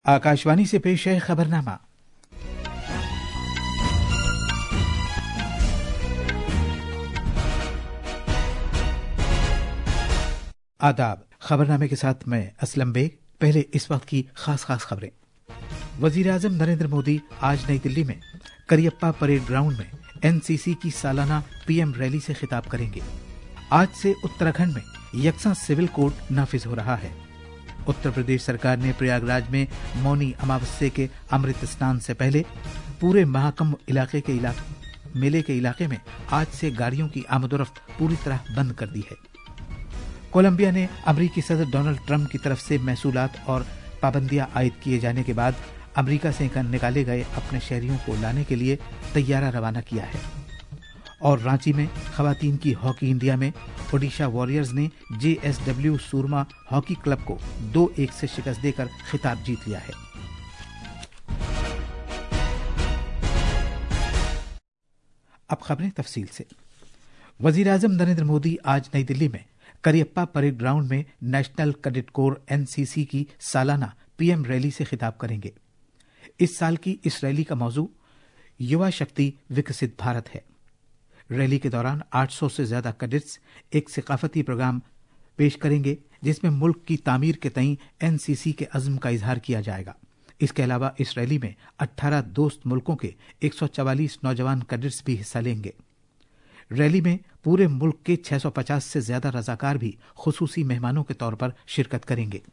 आकाशवाणी से पेश है खबरनामा। आदाब। खबरनामे के साथ मैं असलम बेग। पहले इस वक्त की खास खबरें। वजीर आजम नरेंद्र मोदी आज नई दिल्ली में करियप्पा परेड ग्राउंड में एनसीसी की सालाना पीएम रैली से खिताब करेंगे। आज से उत्तराखंड में यकसा सिविल कोड नाफिज हो रहा है। उत्तर प्रदेश सरकार ने प्रयागराज में मौनी अमावस्या के अमृत स्नान से पहले पूरे महाकुंभ मेले के इलाके में आज से गाड़ियों की आमदोरफ्त पूरी तरह बंद कर दी है। कोलंबिया ने अमरीकी सदर डोनाल्ड ट्रंप की तरफ से महसूलात और पाबंदियां आयद किए जाने के बाद अमरीका से निकाले गए अपने शहरियों को लाने के लिए तैयारा रवाना किया है। और रांची में खवातीन की हॉकी इंडिया में ओडिशा वॉरियर्स ने जेएसडब्ल्यू सूरमा हॉकी क्लब को 2-1 से शिकस्त देकर खिताब जीत लिया है। अब खबरें तफसील से। वजीर आजम नरेंद्र मोदी आज नई दिल्ली में करियप्पा परेड ग्राउंड में नेशनल कैडेट कोर एनसीसी की सालाना पीएम रैली से खिताब करेंगे। इस साल की इस रैली का मौजू युवा शक्ति विकसित भारत है। रैली के दौरान 800 से ज्यादा कैडेट्स एक सकाफती प्रोग्राम पेश करेंगे जिसमें मुल्क की तामीर के तईं एनसीसी के अज़्म का इजहार किया जाएगा। इसके अलावा इस रैली में 18 दोस्त मुल्कों के 144 नौजवान कैडेट्स भी हिस्सा लेंगे। रैली में पूरे मुल्क के 650 से ज्यादा रजाकार भी खुसूसी मेहमानों के तौर पर शिरकत करेंगे।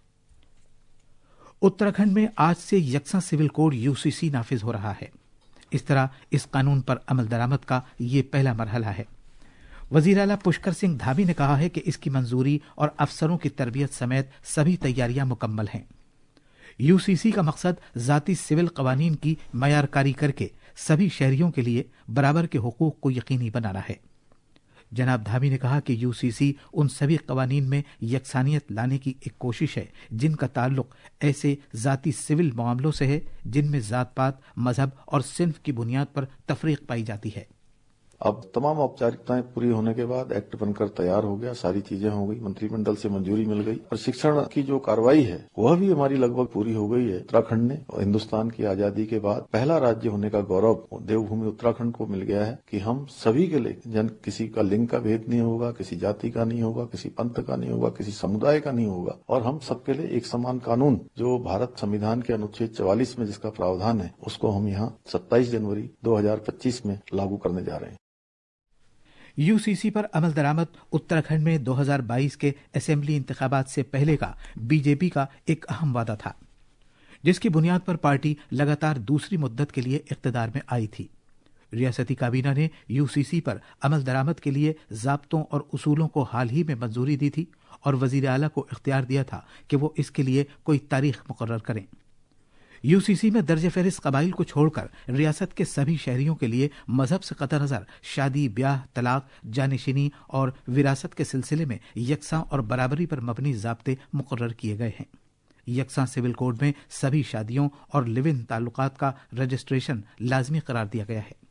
उत्तराखंड में आज से यकसा सिविल कोड यूसीसी नाफिज हो रहा है। इस तरह इस कानून पर अमल दरामद का ये पहला मरहला है। वजीर आला पुष्कर सिंह धामी ने कहा है कि इसकी मंजूरी और अफसरों की तरबियत समेत सभी तैयारियां मुकम्मल हैं। यूसीसी का मकसद जाती सिविल कवानीन की मयारकारी करके सभी शहरियों के लिए बराबर के हुकूक को यकीनी बनाना है। जनाब धामी ने कहा कि यूसीसी उन सभी कवानीन में यकसानियत लाने की एक कोशिश है जिनका ताल्लुक ऐसे जाती सिविल मामलों से है जिनमें जात पात, मजहब और सिन्फ की बुनियाद पर तफरीक पाई जाती है। अब तमाम औपचारिकताएं पूरी होने के बाद एक्ट बनकर तैयार हो गया, सारी चीजें हो गई, मंत्रिमंडल से मंजूरी मिल गई और शिक्षण की जो कार्रवाई है वह भी हमारी लगभग पूरी हो गई है। उत्तराखंड ने हिंदुस्तान की आजादी के बाद पहला राज्य होने का गौरव देवभूमि उत्तराखंड को मिल गया है कि हम सभी के लिए किसी का लिंग का भेद नहीं होगा, किसी जाति का नहीं होगा, किसी पंथ का नहीं होगा, किसी समुदाय का नहीं होगा और हम सबके लिए एक समान कानून जो भारत संविधान के अनुच्छेद 44 में जिसका प्रावधान है उसको हम यहाँ 27 जनवरी 2025 में लागू करने जा रहे हैं। यूसीसी पर अमल दरामद उत्तराखंड में 2022 के असेंबली इंतखाबात से पहले का बीजेपी का एक अहम वादा था, जिसकी बुनियाद पर पार्टी लगातार दूसरी मुद्दत के लिए इख्तिदार में आई थी। रियासती काबीना ने यूसीसी पर अमल दरामद के लिए ज़ाब्तों और उसूलों को हाल ही में मंजूरी दी थी और वजीर आला को इख्तियार दिया था कि वो इसके लिए कोई तारीख मुकर्रर करें। यूसीसी में दर्ज फहरिस्त कबाइल को छोड़कर रियासत के सभी शहरियों के लिए मजहब से कतई नजर शादी, ब्याह, तलाक, जानशिनी और विरासत के सिलसिले में यकसा और बराबरी पर मबनी ज़ाब्ते मुकर्रर किए गए हैं। यकसा सिविल कोड में सभी शादियों और लिव इन ताल्लुकात का रजिस्ट्रेशन लाजमी करार दिया गया है।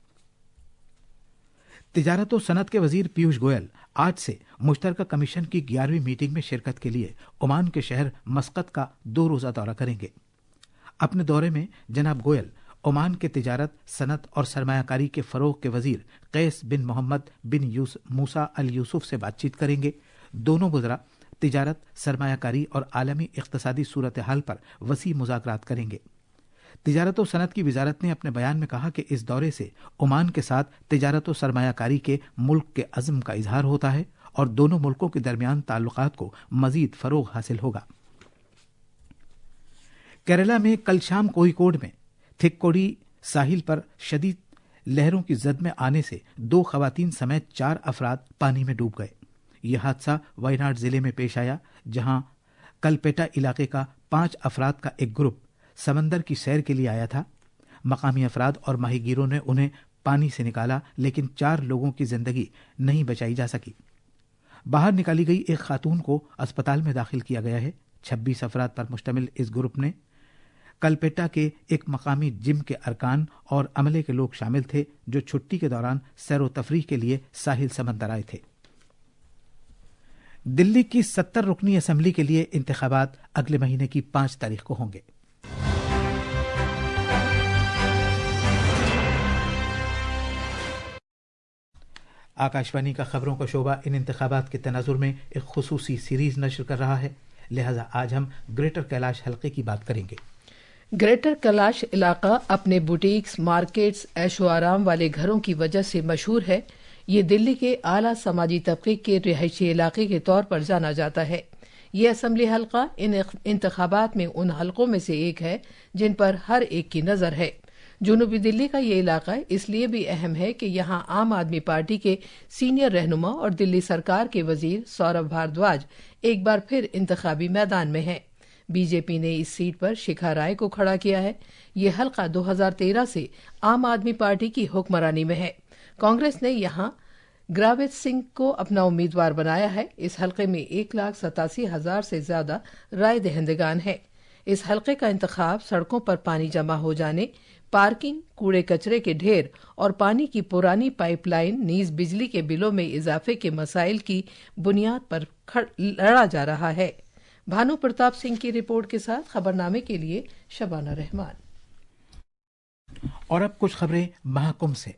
तिजारत और सनत के वजीर पीयूष गोयल आज से मुश्तरका कमीशन की 11वीं मीटिंग में शिरकत के लिए ओमान के शहर मस्कत का 2 रोजा दौरा करेंगे। अपने दौरे में जनाब गोयल ओमान के तिजारत, सनत और सरमायाकारी के फरोग के वजीर कैस बिन मोहम्मद बिन मूसा अल यूसुफ से बातचीत करेंगे। दोनों वज़रा तिजारत, सरमायाकारी और आलमी इक्तसादी सूरत हाल पर वसी मुज़ाकरात करेंगे। तिजारत और सनत की वजारत ने अपने बयान में कहा कि इस दौरे से ओमान के साथ तिजारत और सरमायाकारी के मुल्क के अज़्म का इजहार होता है और दोनों मुल्कों के दरमियान ताल्लुकात को मजीद फरोग हासिल होगा। केरला में कल शाम कोझिकोड में थिक्कोडी साहिल पर शदीद लहरों की जद में आने से 2 खवातीन समेत 4 अफराद पानी में डूब गए। यह हादसा वायनाड जिले में पेश आया, जहां कलपेटा इलाके का 5 अफराद का एक ग्रुप समंदर की सैर के लिए आया था। मकामी अफराद और माहीगीरों ने उन्हें पानी से निकाला, लेकिन 4 लोगों की जिंदगी नहीं बचाई जा सकी। बाहर निकाली गई एक खातून को अस्पताल में दाखिल किया गया है। 26 अफराद पर मुश्तमिल इस ग्रुप ने कलपेटा के एक मकामी जिम के अरकान और अमले के लोग शामिल थे जो छुट्टी के दौरान सैरो तफरीह के लिए साहिल समंदर आए थे। दिल्ली की 70 रुकनी असेंबली के लिए इंतखाबात अगले महीने की 5 तारीख को होंगे। आकाशवाणी का खबरों का शोबा इन इंतखाबात के तनाजुर में एक खुसूसी सीरीज नशर कर रहा है, लिहाजा आज हम ग्रेटर कैलाश हलके की बात करेंगे। ग्रेटर कैलाश इलाका अपने बुटीक्स, मार्केट्स, ऐशो आराम वाले घरों की वजह से मशहूर है। ये दिल्ली के आला समाजी तबके के रिहायशी इलाके के तौर पर जाना जाता है। ये असम्बली हलका इन इंतखाबात में उन हलकों में से एक है जिन पर हर एक की नजर है। जनूबी दिल्ली का ये इलाका इसलिए भी अहम है कि यहाँ आम आदमी पार्टी के सीनियर रहनुमा और दिल्ली सरकार के वजीर सौरभ भारद्वाज एक बार फिर इंतखाबी मैदान में हैं। बीजेपी ने इस सीट पर शिखा राय को खड़ा किया है। ये हलका 2013 से आम आदमी पार्टी की हुक्मरानी में है। कांग्रेस ने यहाँ ग्रावित सिंह को अपना उम्मीदवार बनाया है। इस हलके में 1,87,000 से ज्यादा राय दहिंदगान है। इस हलके का इंतखाब सड़कों पर पानी जमा हो जाने, पार्किंग, कूड़े कचरे के ढेर और पानी की पुरानी पाइपलाइन नीज बिजली के बिलों में इजाफे के मसाइल की बुनियाद पर लड़ा जा रहा है। भानु प्रताप सिंह की रिपोर्ट के साथ खबरनामे के लिए शबाना रहमान। और अब कुछ खबरें महाकुंभ से।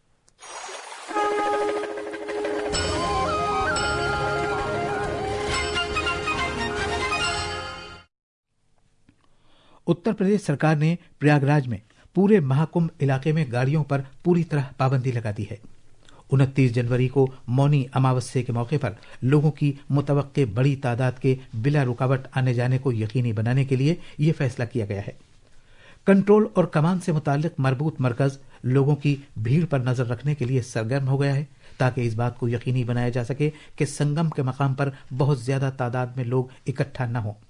उत्तर प्रदेश सरकार ने प्रयागराज में पूरे महाकुंभ इलाके में गाड़ियों पर पूरी तरह पाबंदी लगा दी है। 29 जनवरी को मौनी अमावस्या के मौके पर लोगों की मुतवक्के बड़ी तादाद के बिला रुकावट आने जाने को यकीनी बनाने के लिए यह फैसला किया गया है। कंट्रोल और कमान से मुताल्लिक मरबूत मरकज लोगों की भीड़ पर नजर रखने के लिए सरगर्म हो गया है, ताकि इस बात को यकीनी बनाया जा सके कि संगम के मकाम पर बहुत ज्यादा तादाद में लोग इकट्ठा न हों।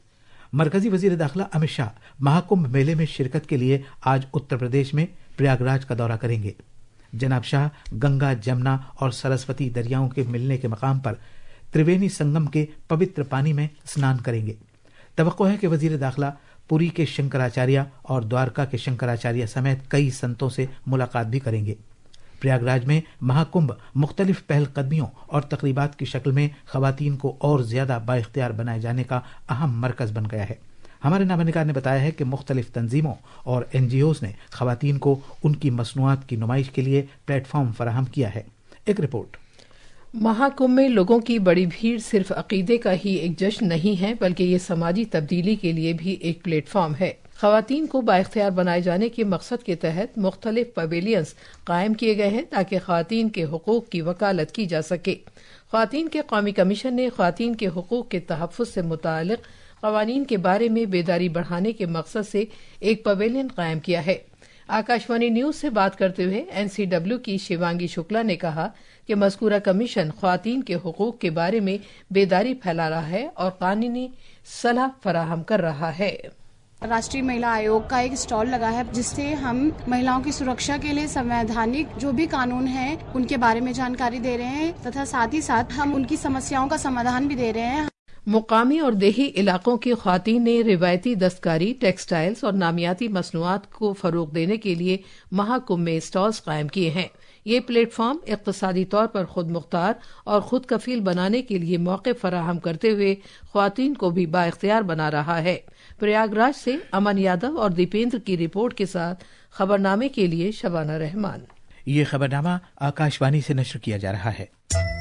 मरकजी वजीर दाखिला अमित शाह महाकुंभ मेले में शिरकत के लिए आज उत्तर प्रदेश में प्रयागराज का दौरा करेंगे। जनाब शाह गंगा, जमुना और सरस्वती दरियाओं के मिलने के मकाम पर त्रिवेणी संगम के पवित्र पानी में स्नान करेंगे। तवक्को है कि वजीर दाखिला पुरी के शंकराचार्य और द्वारका के शंकराचार्य समेत कई संतों से मुलाकात भी करेंगे। प्रयागराज में महाकुंभ मुख्तलिफ पहलकदमियों और तकरीबात की शक्ल में खवातीन को और ज्यादा बाइख्तियार बनाए जाने का अहम मरकज बन गया है। हमारे नामनिगार ने बताया है कि मुख्तलिफ तंजीमों और NGOs ने खवातीन को उनकी मसनूआत की नुमाइश के लिए प्लेटफॉर्म फराहम किया है। एक रिपोर्ट। महाकुंभ में लोगों की बड़ी भीड़ सिर्फ अकीदे का ही एक जश्न नहीं है, बल्कि ये समाजी तब्दीली के लिए भी एक प्लेटफॉर्म है। खवातीन को बाइख्तियार बनाए जाने के मकसद के तहत मुख्तलिफ पवेलियंस कायम किए गए हैं ताकि खवातीन के हुकूक की वकालत की जा सके। खवातीन के कौमी कमीशन ने खवातीन के हुकूक के तहफ़्फ़ुज़ से मुतालिक क़वानीन के बारे में बेदारी बढ़ाने के मकसद से एक पवेलियन कायम किया है। आकाशवाणी न्यूज से बात करते हुए NCW की शिवांगी शुक्ला ने कहा कि मज़कूरा कमीशन ख़वातीन के हुकूक के बारे में बेदारी फैला रहा है और कानूनी सलाह फराहम कर रहा है। राष्ट्रीय महिला आयोग का एक स्टॉल लगा है जिससे हम महिलाओं की सुरक्षा के लिए संवैधानिक जो भी कानून हैं उनके बारे में जानकारी दे रहे हैं तथा साथ ही साथ हम उनकी समस्याओं का समाधान भी दे रहे हैं। मुकामी और देही इलाकों की ख़वातीन ने रिवायती दस्तकारी, टेक्सटाइल्स और नामियाती मसनूआत को फरोग देने के लिए महाकुंभ में स्टॉल्स कायम किए हैं। ये प्लेटफॉर्म इक़्तिसादी तौर पर खुद मुख्तार और खुद कफील बनाने के लिए मौके फराहम करते हुए ख़वातीन को भी बाइख्तियार बना रहा है। प्रयागराज से अमन यादव और दीपेंद्र की रिपोर्ट के साथ खबरनामे के लिए शबाना रहमान। ये खबरनामा आकाशवाणी से नश्र किया जा रहा है।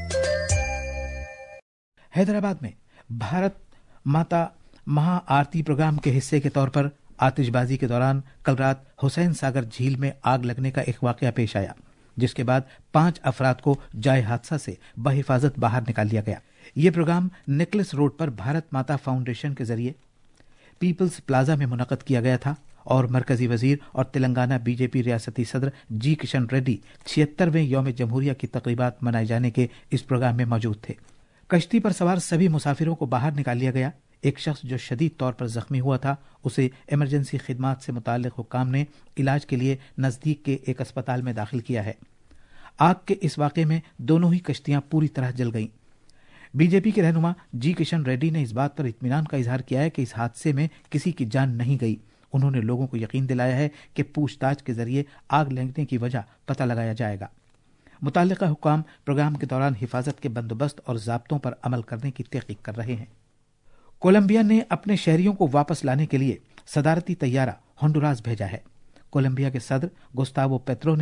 हैदराबाद में भारत माता महा आरती प्रोग्राम के हिस्से के तौर पर आतिशबाजी के दौरान कल रात हुसैन सागर झील में आग लगने का एक वाकया पेश आया, जिसके बाद 5 अफराद को जाए हादसा से बहिफाजत बाहर निकाल लिया गया। ये प्रोग्राम नेकलेस रोड पर भारत माता फाउंडेशन के जरिए पीपल्स प्लाजा में मुनक्कद किया गया था और मरकजी वजीर और तेलंगाना बीजेपी रियासती सदर जी किशन रेड्डी 76वें यौम जमहूरिया की तकरीबात मनाए जाने के इस प्रोग्राम में मौजूद थे। कश्ती पर सवार सभी मुसाफिरों को बाहर निकाल लिया गया। एक शख्स जो शदीद तौर पर जख्मी हुआ था उसे इमरजेंसी खिदमात से मुताल्लिक हुक्काम ने इलाज के लिए नजदीक के एक अस्पताल में दाखिल किया है। आग के इस वाक़े में दोनों ही कश्तियां पूरी तरह जल गईं। बीजेपी के रहनुमा जी किशन रेड्डी ने इस बात पर इत्मीनान का इजहार किया है कि इस हादसे में किसी की जान नहीं गई। उन्होंने लोगों को यकीन दिलाया है कि पूछताछ के जरिए आग लगने की वजह पता लगाया जाएगा। मुताल्लिका हुक्काम प्रोग्राम के दौरान हिफाजत के बंदोबस्त और ज़ाब्तों पर अमल करने की तहकीक कर रहे हैं। कोलंबिया ने अपने शहरियों को वापस लाने के लिए सदारती तैयारा होंडुरास भेजा है। कोलंबिया के सदर गुस्तावो पेट्रो ने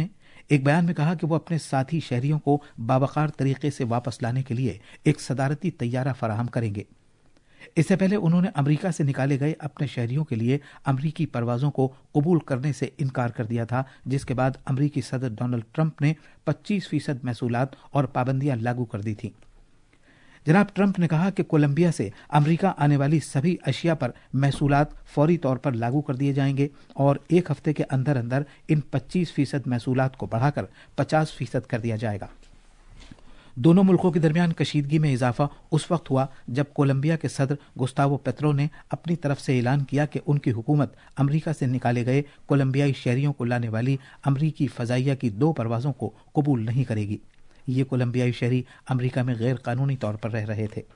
ایک بیان میں کہا کہ وہ اپنے ساتھی شہریوں کو باوقار طریقے سے واپس لانے کے لیے ایک صدارتی طیارہ فراہم کریں گے۔ اس سے پہلے انہوں نے امریکہ سے نکالے گئے اپنے شہریوں کے لیے امریکی پروازوں کو قبول کرنے سے انکار کر دیا تھا، جس کے بعد امریکی صدر ڈونلڈ ٹرمپ نے 25% محصولات اور پابندیاں لاگو کر دی تھیں۔ جناب ٹرمپ نے کہا کہ کولمبیا سے امریکہ آنے والی سبھی اشیاء پر محصولات فوری طور پر لاگو کر دیے جائیں گے اور ایک ہفتے کے اندر اندر ان 25% محصولات کو بڑھا کر 50% کر دیا جائے گا۔ دونوں ملکوں کے درمیان کشیدگی میں اضافہ اس وقت ہوا جب کولمبیا کے صدر گستاوو پیٹرو نے اپنی طرف سے اعلان کیا کہ ان کی حکومت امریکہ سے نکالے گئے کولمبیائی شہریوں کو لانے والی امریکی فضائیہ کی 2 پروازوں کو قبول نہیں کرے گی۔ یہ کولمبیائی شہری امریکہ میں غیر قانونی طور پر رہ رہے تھے۔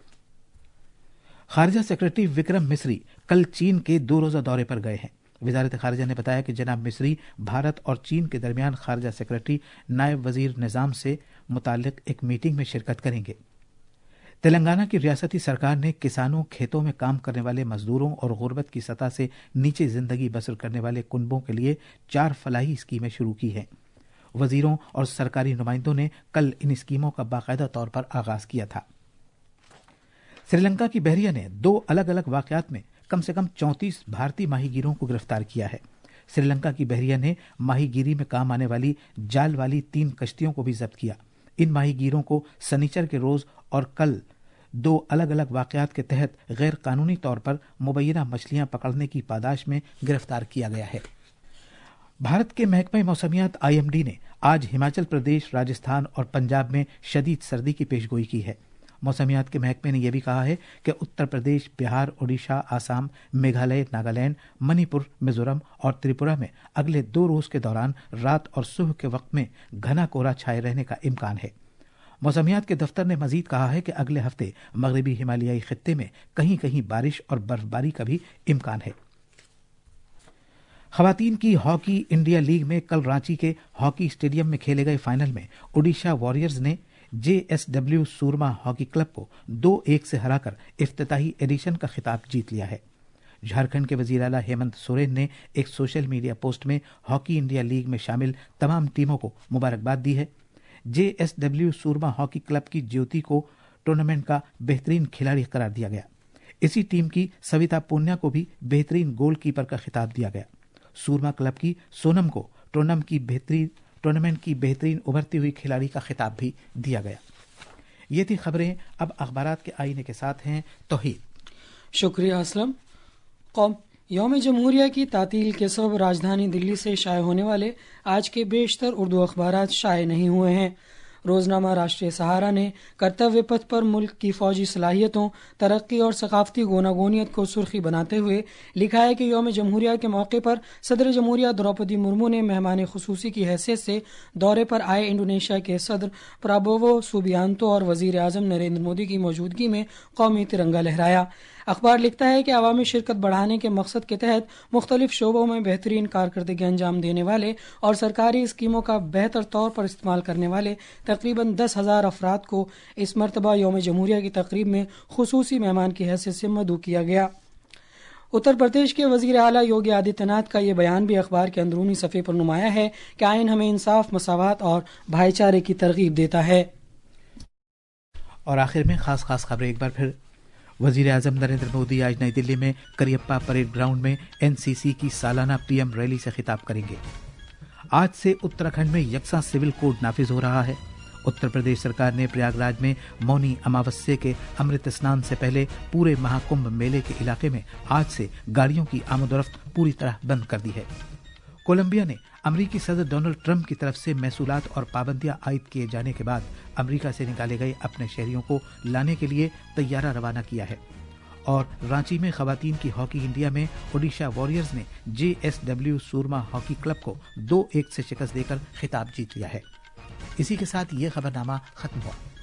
خارجہ سیکرٹری وکرم مسری کل چین کے 2 روزہ دورے پر گئے ہیں۔ وزارت خارجہ نے بتایا کہ جناب مسری بھارت اور چین کے درمیان خارجہ سیکرٹری نائب وزیر نظام سے متعلق ایک میٹنگ میں شرکت کریں گے۔ تلنگانہ کی ریاستی سرکار نے کسانوں، کھیتوں میں کام کرنے والے مزدوروں اور غربت کی سطح سے نیچے زندگی بسر کرنے والے کنبوں کے لیے 4 فلاحی اسکیمیں شروع کی ہیں۔ وزیروں اور سرکاری نمائندوں نے کل ان اسکیموں کا باقاعدہ طور پر آغاز کیا تھا۔ سری لنکا کی بحریہ نے 2 الگ الگ واقعات میں کم سے کم 34 بھارتی ماہی گیروں کو گرفتار کیا ہے۔ سری لنکا کی بحریہ نے ماہی گیری میں کام آنے والی جال والی 3 کشتیوں کو بھی ضبط کیا۔ ان ماہی گیروں کو سنیچر کے روز اور کل 2 الگ الگ واقعات کے تحت غیر قانونی طور پر مبینہ مچھلیاں پکڑنے کی پاداش میں گرفتار کیا گیا ہے۔ بھارت کے محکمہ موسمیات IMD نے آج ہماچل پردیش، راجستھان اور پنجاب میں شدید سردی کی پیشگوئی کی ہے۔ موسمیات کے محکمے نے یہ بھی کہا ہے کہ اتر پردیش، بہار، اڈیشہ، آسام، میگھالیہ، ناگالینڈ، منی پور، میزورم اور تریپورہ میں اگلے 2 روز کے دوران رات اور صبح کے وقت میں گھنا کہرا چھائے رہنے کا امکان ہے۔ موسمیات کے دفتر نے مزید کہا ہے کہ اگلے ہفتے مغربی ہمالیائی خطے میں کہیں کہیں بارش اور برفباری کا بھی امکان ہے۔ خواتین کی ہاکی انڈیا لیگ میں کل رانچی کے ہاکی اسٹیڈیم میں کھیلے گئے فائنل میں اوڈیشہ وارئرز نے JSW سورما ہاکی کلب کو 2-1 سے ہرا کر افتتاحی ایڈیشن کا خطاب جیت لیا ہے۔ جھارکھنڈ کے وزیر اعلیٰ ہیمنت سورین نے ایک سوشل میڈیا پوسٹ میں ہاکی انڈیا لیگ میں شامل تمام ٹیموں کو مبارکباد دی ہے۔ JSW سورما ہاکی کلب کی جیوتی کو ٹورنامنٹ کا بہترین کھلاڑی قرار دیا گیا۔ اسی ٹیم کی سویتا پونیا کو بھی بہترین گول کیپر کا خطاب دیا گیا۔ سورما کلب کی سونم کو ٹورنامنٹ کی بہترین ابھرتی ہوئی کھلاڑی کا خطاب بھی دیا گیا۔ یہ تھی خبریں۔ اب اخبارات کے آئینے کے ساتھ ہیں توحید۔ شکریہ اسلم۔ یوم جمہوریہ کی تعطیل کے سبب راجدھانی دلی سے شائع ہونے والے آج کے بیشتر اردو اخبارات شائع نہیں ہوئے ہیں۔ روزنامہ راشٹریہ سہارا نے کرتویہ پتھ پر ملک کی فوجی صلاحیتوں، ترقی اور ثقافتی گوناگونیت کو سرخی بناتے ہوئے لکھا ہے کہ یوم جمہوریہ کے موقع پر صدر جمہوریہ دروپدی مرمو نے مہمان خصوصی کی حیثیت سے دورے پر آئے انڈونیشیا کے صدر پرابوو سوبیانتو اور وزیر اعظم نریندر مودی کی موجودگی میں قومی ترنگا لہرایا۔ اخبار لکھتا ہے کہ عوامی شرکت بڑھانے کے مقصد کے تحت مختلف شعبوں میں بہترین کارکردگی انجام دینے والے اور سرکاری اسکیموں کا بہتر طور پر استعمال کرنے والے تقریباً 10,000 افراد کو اس مرتبہ یوم جمہوریہ کی تقریب میں خصوصی مہمان کی حیثیت سے مدعو کیا گیا۔ اتر پردیش کے وزیر اعلیٰ یوگی آدتیہ ناتھ کا یہ بیان بھی اخبار کے اندرونی صفحے پر نمایاں ہے کہ آئین ہمیں انصاف، مساوات اور بھائی چارے کی ترغیب دیتا ہے۔ اور آخر میں خاص خبریں ایک بار پھر۔ وزیر اعظم نریندر مودی آج نئی دلی میں کریپا پریڈ گراؤنڈ میں NCC کی سالانہ PM ریلی سے خطاب کریں گے۔ آج سے اتراکھنڈ میں یکساں سول کوڈ نافذ ہو رہا ہے۔ اتر پردیش سرکار نے پریاگ راج میں مونی اماوسیہ کے امرت اسنان سے پہلے پورے مہاکمبھ میلے کے علاقے میں آج سے گاڑیوں کی آمد و رفت پوری طرح بند کر دی ہے۔ کولمبیا نے امریکی صدر ڈونلڈ ٹرمپ کی طرف سے محصولات اور پابندیاں عائد کیے جانے کے بعد امریکہ سے نکالے گئے اپنے شہریوں کو لانے کے لیے طیارہ روانہ کیا ہے۔ اور رانچی میں خواتین کی ہاکی انڈیا میں اوڈیشہ وارئرز نے JSW سورما ہاکی کلب کو 2-1 سے شکست دے کر خطاب جیت لیا ہے۔ اسی کے ساتھ یہ خبرنامہ ختم ہوا۔